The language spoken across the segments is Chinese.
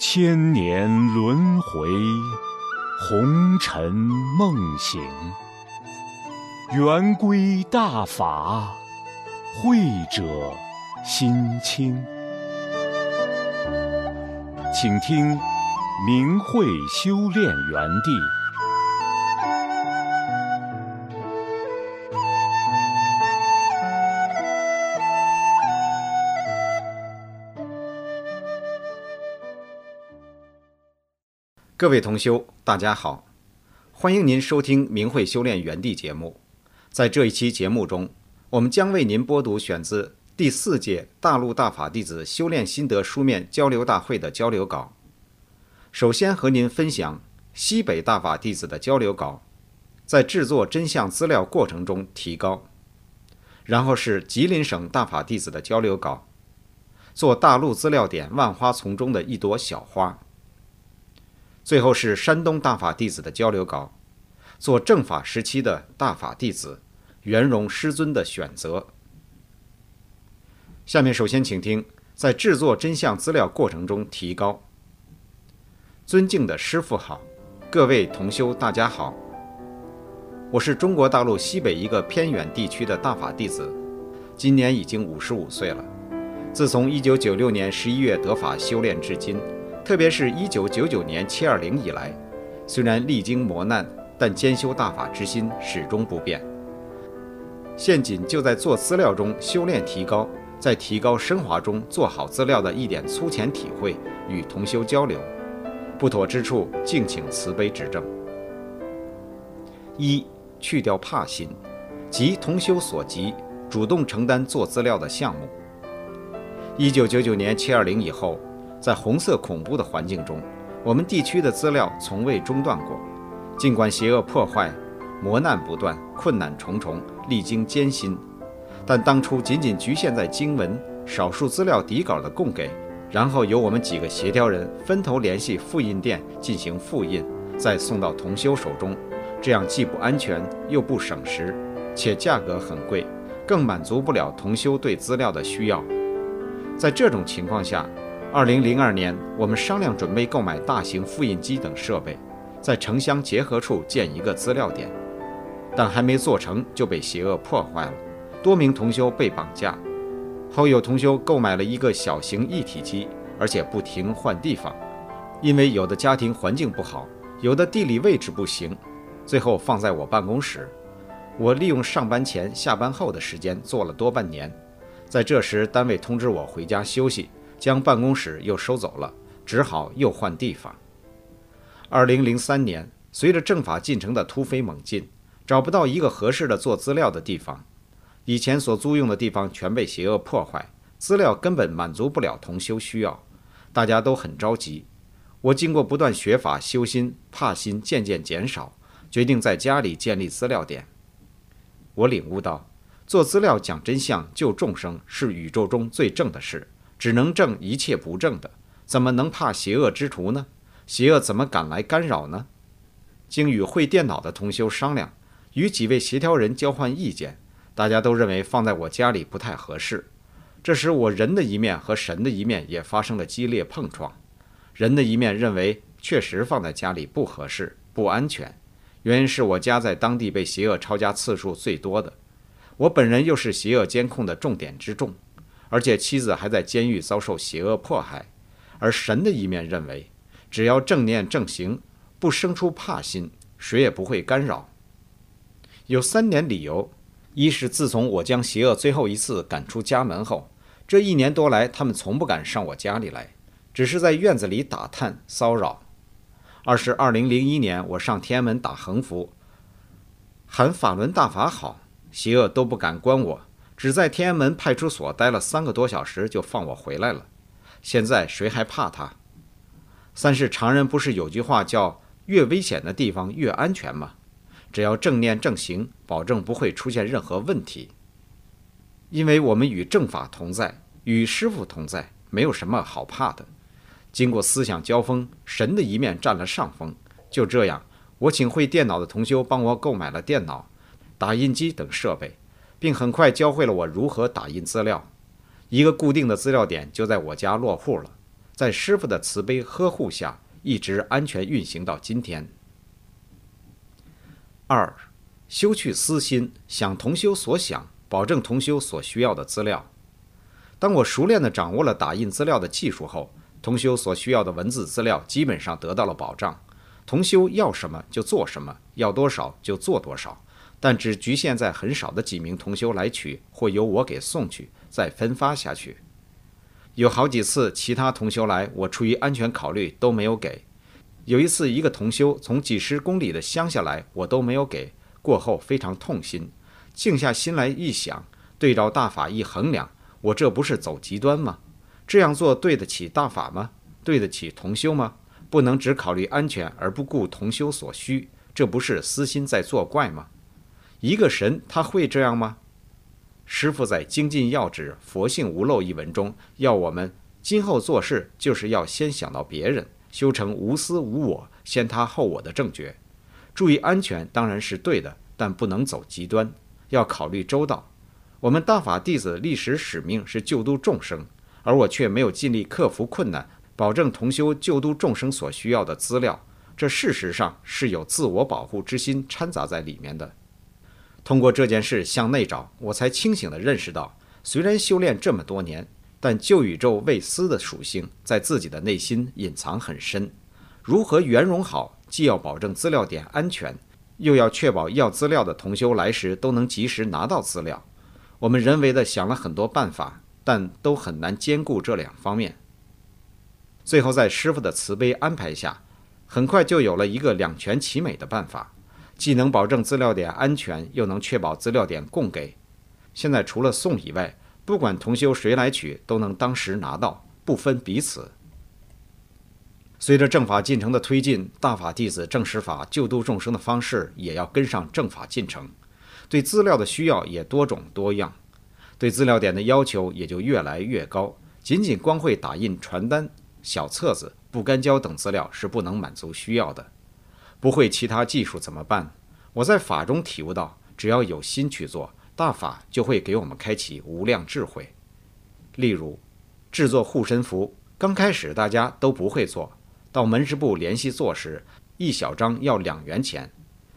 千年轮回，红尘梦醒。圆规大法，慧者心清。请听明慧修炼园地。 各位同修，大家好，欢迎您收听明慧修炼园地节目。在这一期节目中，我们将为您播读选自第4届大陆大法弟子修炼心得书面交流大会的交流稿。首先和您分享西北大法弟子的交流稿，在制作真相资料过程中提高。然后是吉林省大法弟子的交流稿，做大陆资料点万花丛中的一朵小花。最后是山东大法弟子的交流稿，做正法时期的大法弟子圆融师尊的选择。下面首先请听在制作真相资料过程中提高。尊敬的师父好，各位同修大家好，我是中国大陆西北一个偏远地区的大法弟子，今年已经55岁了。自从1996年11月得法修炼至今，特别是1999年720以来，虽然历经磨难，但兼修大法之心始终不变。现仅就在做资料中修炼提高，在提高升华中做好资料的一点粗浅体会，与同修交流，不妥之处敬请慈悲指正。一、去掉怕心，即同修所急，主动承担做资料的项目。1999年720以后，在红色恐怖的环境中，我们地区的资料从未中断过。尽管邪恶破坏，磨难不断，困难重重，历经艰辛，但当初仅仅局限在经文、少数资料底稿的供给，然后由我们几个协调人分头联系复印店进行复印，再送到同修手中，这样既不安全又不省时，且价格很贵，更满足不了同修对资料的需要。在这种情况下，2002年，我们商量准备购买大型复印机等设备，在城乡结合处建一个资料点，但还没做成就被邪恶破坏了，多名同修被绑架。后有同修购买了一个小型一体机，而且不停换地方，因为有的家庭环境不好，有的地理位置不行，最后放在我办公室。我利用上班前、下班后的时间做了多半年，在这时单位通知我回家休息，将办公室又收走了，只好又换地方。2003年，随着政法进程的突飞猛进，找不到一个合适的做资料的地方，以前所租用的地方全被邪恶破坏，资料根本满足不了同修需要，大家都很着急。我经过不断学法修心，怕心渐渐减少，决定在家里建立资料点。我领悟到，做资料讲真相救众生是宇宙中最正的事，只能正一切不正的，怎么能怕邪恶之徒呢？邪恶怎么敢来干扰呢？经与会电脑的同修商量，与几位协调人交换意见，大家都认为放在我家里不太合适。这时我人的一面和神的一面也发生了激烈碰撞。人的一面认为确实放在家里不合适、不安全，原因是我家在当地被邪恶抄家次数最多的，我本人又是邪恶监控的重点之重，而且妻子还在监狱遭受邪恶迫害。而神的一面认为，只要正念正行，不生出怕心，谁也不会干扰。有3点理由。一是自从我将邪恶最后一次赶出家门后，这1年多来他们从不敢上我家里来，只是在院子里打探骚扰。二是2001年我上天安门打横幅，喊法轮大法好，邪恶都不敢关我，只在天安门派出所待了3个多小时就放我回来了，现在谁还怕他？三是常人不是有句话叫越危险的地方越安全吗？只要正念正行，保证不会出现任何问题。因为我们与正法同在，与师父同在，没有什么好怕的。经过思想交锋，神的一面占了上风。就这样，我请会电脑的同修帮我购买了电脑、打印机等设备，并很快教会了我如何打印资料。一个固定的资料点就在我家落户了。 在师父的慈悲呵护下，一直安全运行到今天。2. 修去私心，想同修所想，保证同修所需要的资料。当我熟练地掌握了打印资料的技术后，同修所需要的文字资料基本上得到了保障。同修要什么就做什么，要多少就做多少，但只局限在很少的几名同修来取，或由我给送去，再分发下去。有好几次其他同修来，我出于安全考虑都没有给。有一次一个同修从几十公里的乡下来，我都没有给，过后非常痛心，静下心来一想，对照大法一衡量，我这不是走极端吗？这样做对得起大法吗？对得起同修吗？不能只考虑安全而不顾同修所需，这不是私心在作怪吗？一个神他会这样吗？师父在《精进要旨佛性无漏》一文中，要我们今后做事就是要先想到别人，修成无私无我，先他后我的正觉。注意安全当然是对的，但不能走极端，要考虑周到。我们大法弟子历史使命是救度众生，而我却没有尽力克服困难，保证同修救度众生所需要的资料，这事实上是有自我保护之心掺杂在里面的。通过这件事向内找，我才清醒地认识到，虽然修炼这么多年，但旧宇宙未私的属性在自己的内心隐藏很深。如何圆融好，既要保证资料点安全，又要确保要资料的同修来时都能及时拿到资料。我们人为地想了很多办法，但都很难兼顾这两方面。最后在师父的慈悲安排下，很快就有了一个两全其美的办法，既能保证资料点安全，又能确保资料点供给。现在除了送以外，不管同修谁来取，都能当时拿到，不分彼此。随着正法进程的推进，大法弟子正实法救度众生的方式也要跟上正法进程，对资料的需要也多种多样，对资料点的要求也就越来越高。仅仅光会打印传单、小册子、不干胶等资料是不能满足需要的。不会其他技术怎么办？我在法中体悟到，只要有心去做，大法就会给我们开启无量智慧。例如制作护身符，刚开始大家都不会做，到门市部联系做时，一小张要2元钱，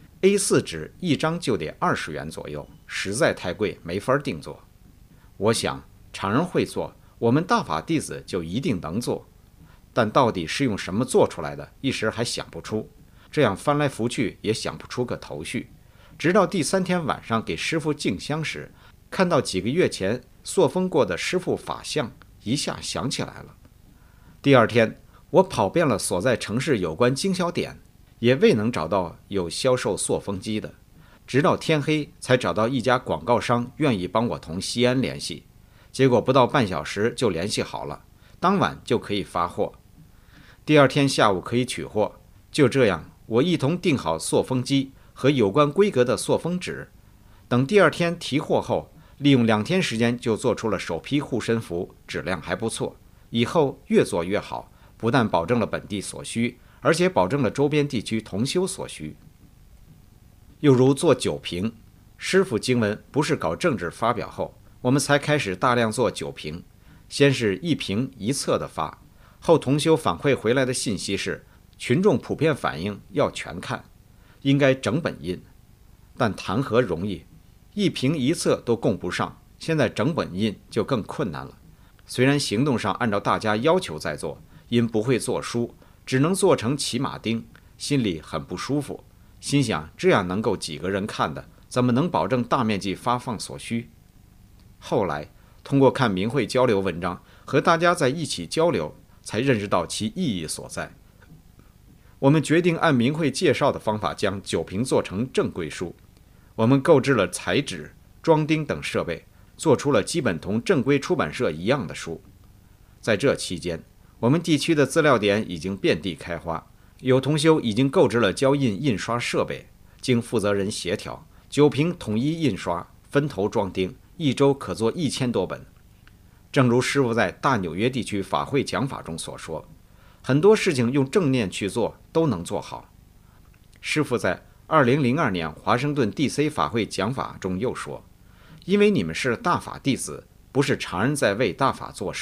A4 纸一张就得20元左右，实在太贵，没法定做。我想常人会做，我们大法弟子就一定能做，但到底是用什么做出来的，一时还想不出。这样翻来覆去也想不出个头绪，直到第3天晚上给师父敬香时，看到几个月前塑封过的师父法像，一下想起来了。第2天我跑遍了所在城市有关经销点，也未能找到有销售塑封机的，直到天黑才找到一家广告商愿意帮我同西安联系，结果不到半小时就联系好了，当晚就可以发货，第2天下午可以取货。就这样我一同订好塑封机和有关规格的塑封纸，等第2天提货后，利用2天时间就做出了首批护身符，质量还不错，以后越做越好，不但保证了本地所需，而且保证了周边地区同修所需。又如做酒瓶，师父经文不是搞政治发表后，我们才开始大量做酒瓶，先是1瓶1册的发，后同修反馈回来的信息是群众普遍反映要全看，应该整本印，但谈何容易，1瓶1册都供不上，现在整本印就更困难了。虽然行动上按照大家要求在做，因不会做书，只能做成骑马丁，心里很不舒服，心想这样能够几个人看的，怎么能保证大面积发放所需？后来通过看明慧交流文章，和大家在一起交流，才认识到其意义所在。我们决定按明慧介绍的方法将酒瓶做成正规书。我们购置了裁纸、装订等设备，做出了基本同正规出版社一样的书。在这期间，我们地区的资料点已经遍地开花，有同修已经购置了胶印印刷设备，经负责人协调，酒瓶统一印刷，分头装订，1周可做1000多本。正如师父在大纽约地区法会讲法中所说，很多事情用正念去做都能做好。师父在2002年华盛顿 DC 法会讲法中又说，因为你们是大法弟子，不是常人在为大法做事，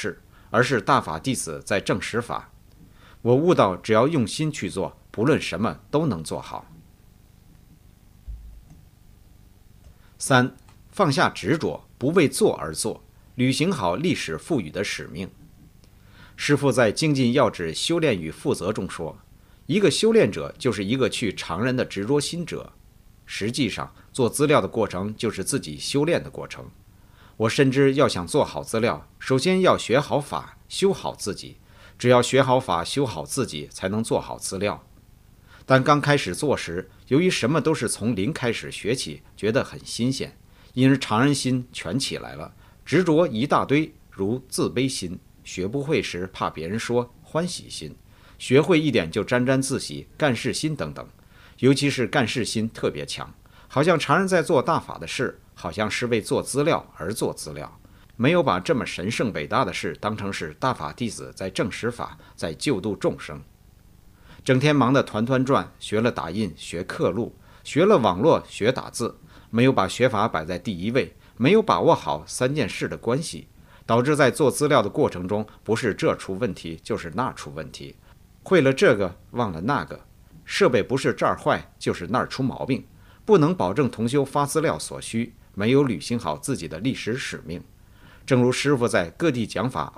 而是大法弟子在正实法。我悟到，只要用心去做，不论什么都能做好。3. 放下执着，不为做而做，履行好历史赋予的使命。师父在《精进要旨修炼与负责》中说，一个修炼者就是一个去常人的执着心者。实际上，做资料的过程就是自己修炼的过程。我深知，要想做好资料，首先要学好法，修好自己。只要学好法，修好自己，才能做好资料。但刚开始做时，由于什么都是从零开始学起，觉得很新鲜，因而常人心全起来了，执着一大堆，如自卑心，学不会时怕别人说，欢喜心，学会一点就沾沾自喜，干事心等等。尤其是干事心特别强，好像常人在做大法的事，好像是为做资料而做资料，没有把这么神圣伟大的事当成是大法弟子在正实法，在救度众生。整天忙得团团转，学了打印，学刻录，学了网络，学打字，没有把学法摆在第一位，没有把握好3件事的关系，导致在做资料的过程中，不是这出问题，就是那出问题，会了这个，忘了那个，设备不是这儿坏，就是那儿出毛病，不能保证同修发资料所需，没有履行好自己的历史使命。正如师父在《各地讲法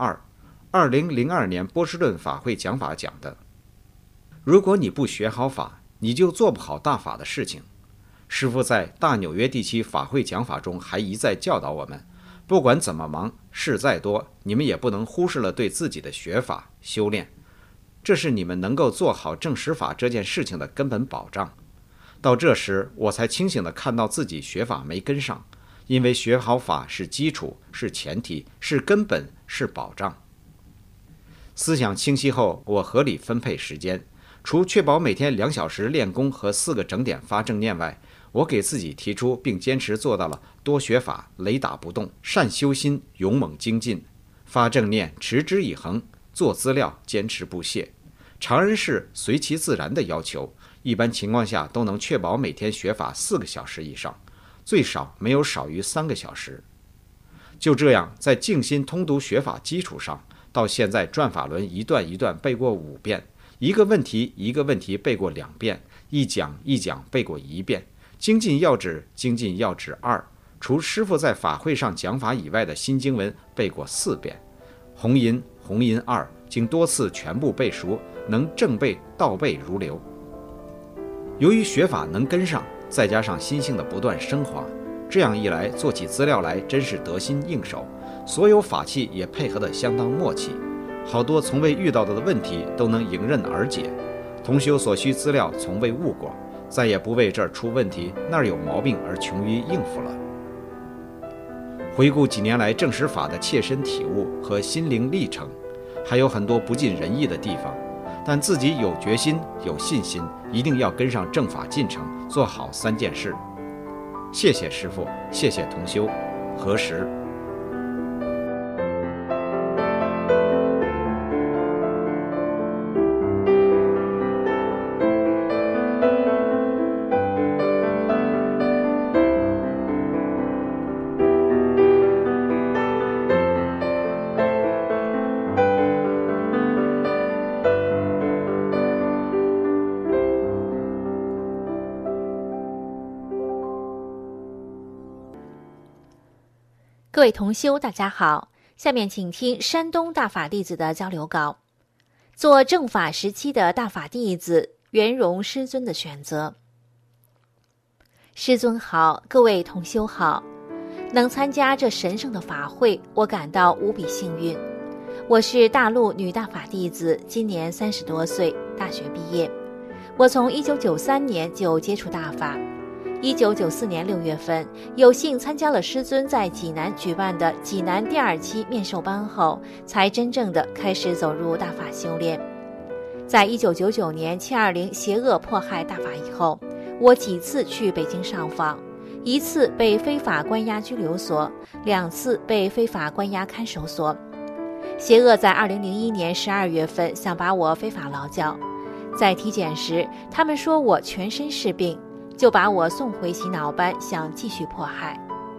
2》2002年波士顿法会讲法讲的，如果你不学好法，你就做不好大法的事情。师父在大纽约地区法会讲法中还一再教导我们，不管怎么忙，事再多，你们也不能忽视了对自己的学法修炼，这是你们能够做好正实法这件事情的根本保障。到这时，我才清醒地看到自己学法没跟上，因为学好法是基础，是前提，是根本，是保障。思想清晰后，我合理分配时间，除确保每天2小时练功和4个整点发正念外，我给自己提出并坚持做到了多学法，雷打不动，善修心，勇猛精进，发正念，持之以恒，做资料，坚持不懈。常人是随其自然的要求，一般情况下都能确保每天学法4个小时以上，最少没有少于3个小时。就这样，在静心通读学法基础上，到现在转法轮一段一段背过5遍，一个问题一个问题背过2遍，一讲一讲背过1遍。精进要旨2，除师父在法会上讲法以外的新经文背过4遍。红音2经多次全部背熟，能正背倒背如流。由于学法能跟上，再加上心性的不断升华，这样一来，做起资料来真是得心应手，所有法器也配合得相当默契，好多从未遇到的问题都能迎刃而解。同修所需资料从未误过，再也不为这儿出问题那儿有毛病而穷于应付了。回顾几年来正实法的切身体悟和心灵历程，还有很多不尽人意的地方，但自己有决心有信心，一定要跟上正法进程，做好3件事。谢谢师父，谢谢同修，何时。 各位同修大家好，下面请听山东大法弟子的交流稿。做正法时期的大法弟子，圆融师尊的选择。师尊好，各位同修好，能参加这神圣的法会，我感到无比幸运。我是大陆女大法弟子，今年30多岁，大学毕业。我从1993年就接触大法，1994年6月份，有幸参加了师尊在济南举办的济南第2期面授班后，才真正的开始走入大法修炼。在1999年720邪恶迫害大法以后，我几次去北京上访，1次被非法关押拘留所，2次被非法关押看守所。邪恶在2001年12月份想把我非法劳教，在体检时，他们说我全身是病，就把我送回洗脑班，想继续迫害。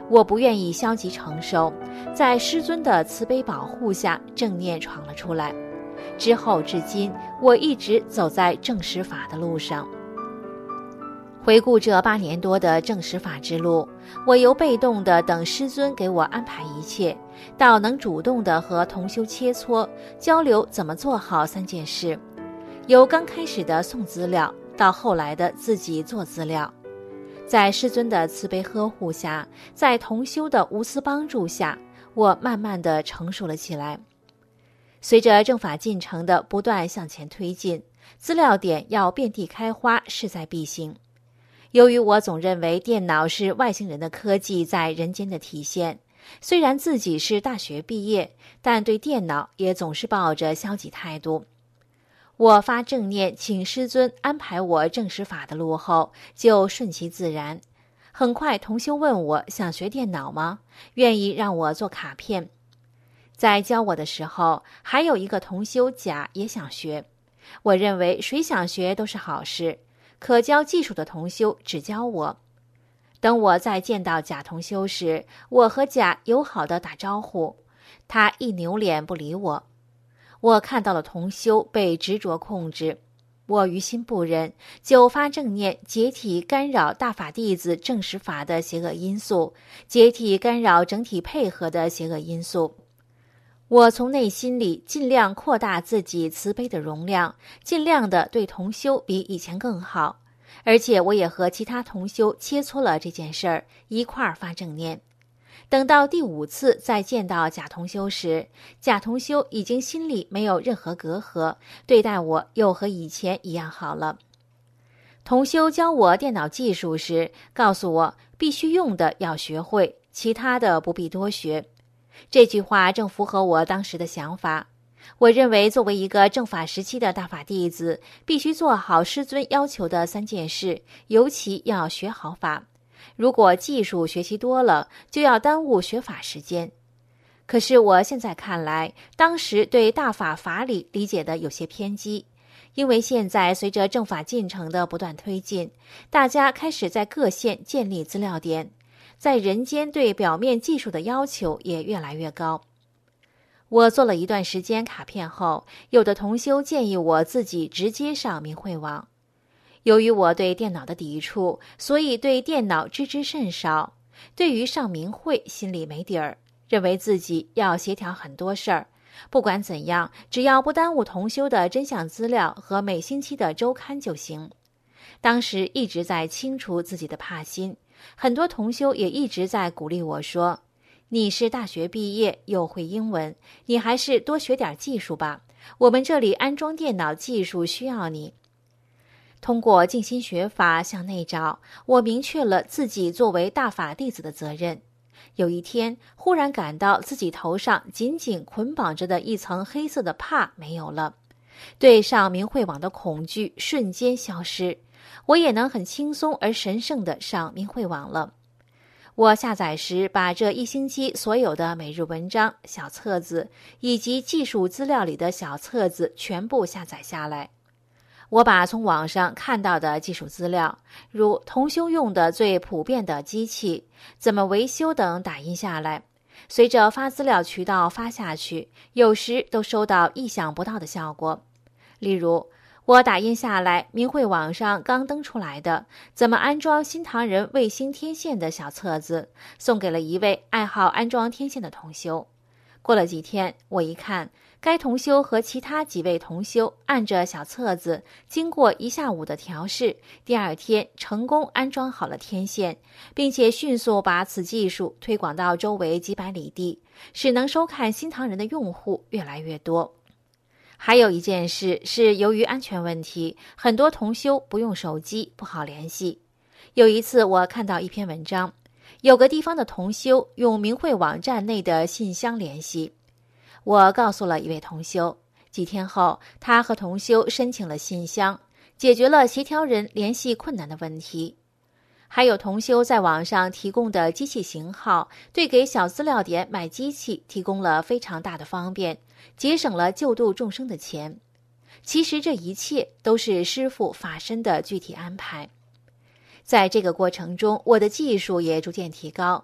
我不愿意消极承受，在师尊的慈悲保护下，正念闯了出来。之后至今，我一直走在正实法的路上。回顾这8年多的正实法之路，我由被动的等师尊给我安排一切，到能主动的和同修切磋交流怎么做好3件事，由刚开始的送资料，到后来的自己做资料。在师尊的慈悲呵护下，在同修的无私帮助下，我慢慢地成熟了起来。随着正法进程的不断向前推进，资料点要遍地开花势在必行。由于我总认为电脑是外星人的科技在人间的体现，虽然自己是大学毕业，但对电脑也总是抱着消极态度。我发正念请师尊安排我正实法的路后，就顺其自然。很快同修问我想学电脑吗？愿意让我做卡片。在教我的时候，还有一个同修甲也想学。我认为谁想学都是好事，可教技术的同修只教我。等我再见到甲同修时，我和甲友好地打招呼，他一扭脸不理我。我看到了同修被执着控制，我于心不忍，就发正念解体干扰大法弟子正实法的邪恶因素，解体干扰整体配合的邪恶因素。我从内心里尽量扩大自己慈悲的容量，尽量的对同修比以前更好，而且我也和其他同修切磋了这件事儿，一块儿发正念。等到第5次再见到甲同修时，甲同修已经心里没有任何隔阂，对待我又和以前一样好了。同修教我电脑技术时，告诉我必须用的要学会，其他的不必多学。这句话正符合我当时的想法。我认为作为一个正法时期的大法弟子，必须做好师尊要求的3件事，尤其要学好法。如果技术学习多了，就要耽误学法时间。可是我现在看来，当时对大法法理理解的有些偏激，因为现在随着正法进程的不断推进，大家开始在各县建立资料点，在人间对表面技术的要求也越来越高。我做了一段时间卡片后，有的同修建议我自己直接上明慧网。由于我对电脑的抵触，所以对电脑知甚少，对于上明慧心里没底儿，认为自己要协调很多事儿。不管怎样，只要不耽误同修的真相资料和每星期的周刊就行。当时一直在清除自己的怕心，很多同修也一直在鼓励我说，你是大学毕业又会英文，你还是多学点技术吧，我们这里安装电脑技术需要你。通过静心学法向内找，我明确了自己作为大法弟子的责任。有一天，忽然感到自己头上紧紧捆绑着的一层黑色的帕没有了，对上明慧网的恐惧瞬间消失，我也能很轻松而神圣地上明慧网了。我下载时把这1星期所有的每日文章、小册子以及技术资料里的小册子全部下载下来。我把从网上看到的技术资料，如同修用的最普遍的机器、怎么维修等打印下来，随着发资料渠道发下去，有时都收到意想不到的效果。例如，我打印下来明慧网上刚登出来的怎么安装新唐人卫星天线的小册子，送给了一位爱好安装天线的同修。过了几天，我一看，该同修和其他几位同修按着小册子，经过1下午的调试，第2天成功安装好了天线，并且迅速把此技术推广到周围几百里地，使能收看新唐人的用户越来越多。还有一件事是，由于安全问题，很多同修不用手机，不好联系。有一次我看到一篇文章，有个地方的同修用明慧网站内的信箱联系。我告诉了一位同修，几天后他和同修申请了信箱，解决了协调人联系困难的问题。还有同修在网上提供的机器型号，对给小资料点买机器提供了非常大的方便，节省了救度众生的钱。其实这一切都是师父法身的具体安排。在这个过程中，我的技术也逐渐提高，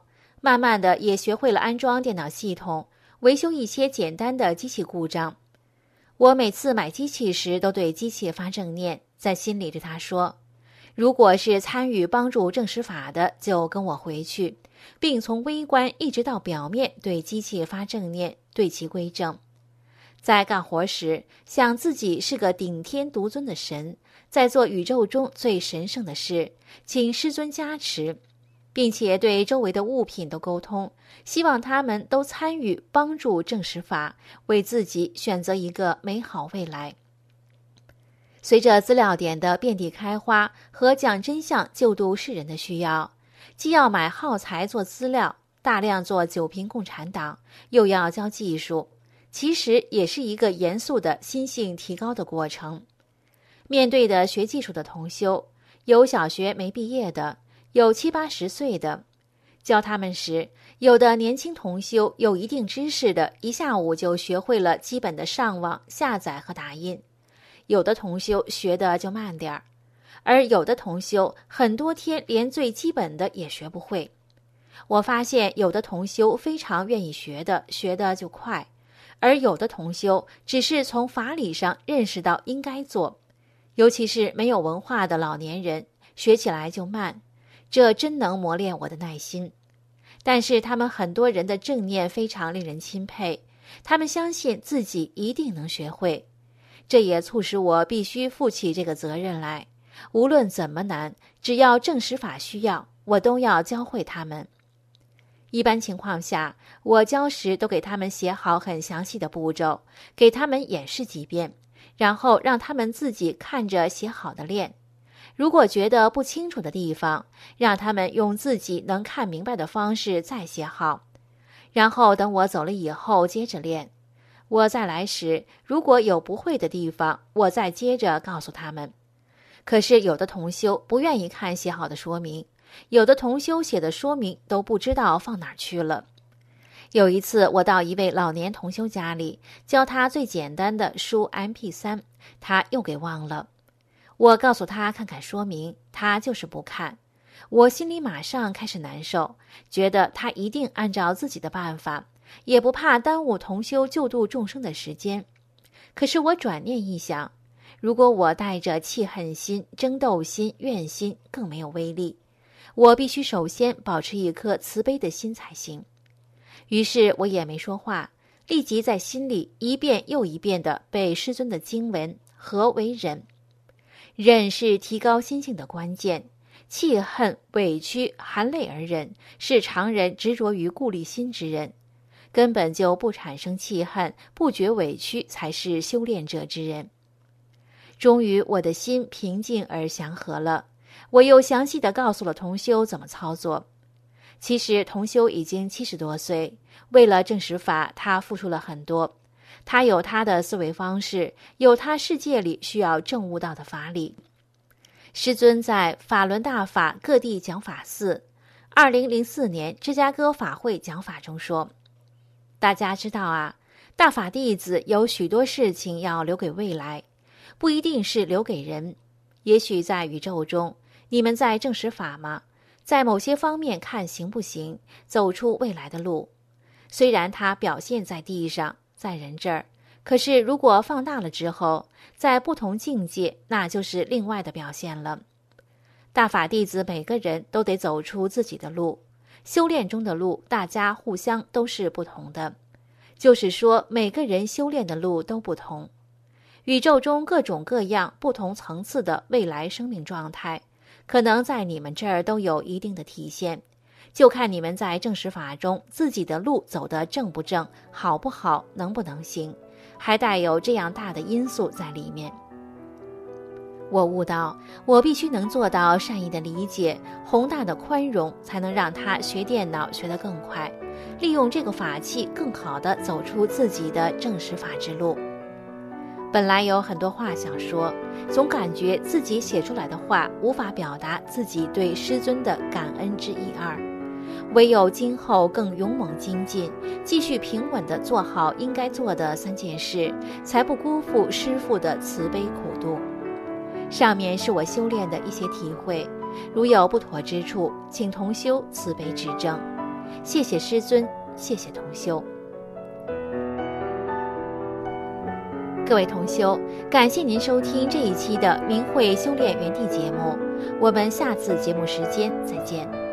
慢慢的也学会了安装电脑系统，维修一些简单的机器故障。我每次买机器时都对机器发正念，在心里对它说，如果是参与帮助正实法的，就跟我回去，并从微观一直到表面对机器发正念，对其归正。在干活时，想自己是个顶天独尊的神，在做宇宙中最神圣的事，请师尊加持，并且对周围的物品都沟通，希望他们都参与帮助正实法，为自己选择一个美好未来。随着资料点的遍地开花和讲真相救度世人的需要，既要买耗材做资料，大量做九评共产党，又要教技术，其实也是一个严肃的心性提高的过程。面对的学技术的同修，有小学没毕业的，有70、80岁的，教他们时，有的年轻同修有一定知识的，一下午就学会了基本的上网、下载和打印；有的同修学的就慢点儿，而有的同修很多天连最基本的也学不会。我发现有的同修非常愿意学的就快，而有的同修只是从法理上认识到应该做，尤其是没有文化的老年人，学起来就慢，这真能磨练我的耐心。但是他们很多人的正念非常令人钦佩，他们相信自己一定能学会，这也促使我必须负起这个责任来。无论怎么难，只要正实法需要，我都要教会他们。一般情况下，我教时都给他们写好很详细的步骤，给他们演示几遍，然后让他们自己看着写好的练。如果觉得不清楚的地方，让他们用自己能看明白的方式再写好，然后等我走了以后接着练。我再来时，如果有不会的地方，我再接着告诉他们。可是有的同修不愿意看写好的说明，有的同修写的说明都不知道放哪儿去了。有一次我到一位老年同修家里，教他最简单的输 MP3， 他又给忘了。我告诉他看看说明，他就是不看。我心里马上开始难受，觉得他一定按照自己的办法，也不怕耽误同修救度众生的时间。可是我转念一想，如果我带着气恨心、争斗心、怨心，更没有威力。我必须首先保持一颗慈悲的心才行。于是我也没说话，立即在心里一遍又一遍地背师尊的经文：何为忍？忍是提高心性的关键，气恨、委屈、含泪而忍，是常人执着于故立心之人。根本就不产生气恨，不觉委屈，才是修炼者之人。终于我的心平静而祥和了，我又详细地告诉了同修怎么操作。其实同修已经70多岁，为了正实法，他付出了很多。他有他的思维方式，有他世界里需要证悟到的法理。师尊在法轮大法各地讲法寺2004年芝加哥法会讲法中说，大家知道啊，大法弟子有许多事情要留给未来，不一定是留给人。也许在宇宙中，你们在证实法吗？在某些方面看行不行，走出未来的路。虽然它表现在地上，在人这儿，可是如果放大了之后，在不同境界，那就是另外的表现了。大法弟子每个人都得走出自己的路，修炼中的路，大家互相都是不同的。就是说，每个人修炼的路都不同。宇宙中各种各样不同层次的未来生命状态，可能在你们这儿都有一定的体现，就看你们在正实法中自己的路走得正不正，好不好，能不能行，还带有这样大的因素在里面。我悟到，我必须能做到善意的理解，宏大的宽容，才能让他学电脑学得更快，利用这个法器更好地走出自己的正实法之路。本来有很多话想说，总感觉自己写出来的话无法表达自己对师尊的感恩之意二，唯有今后更勇猛精进，继续平稳地做好应该做的3件事，才不辜负师父的慈悲苦度。上面是我修炼的一些体会，如有不妥之处，请同修慈悲指正。 谢谢师尊，谢谢同修。各位同修，感谢您收听这一期的明慧修炼园地节目，我们下次节目时间再见。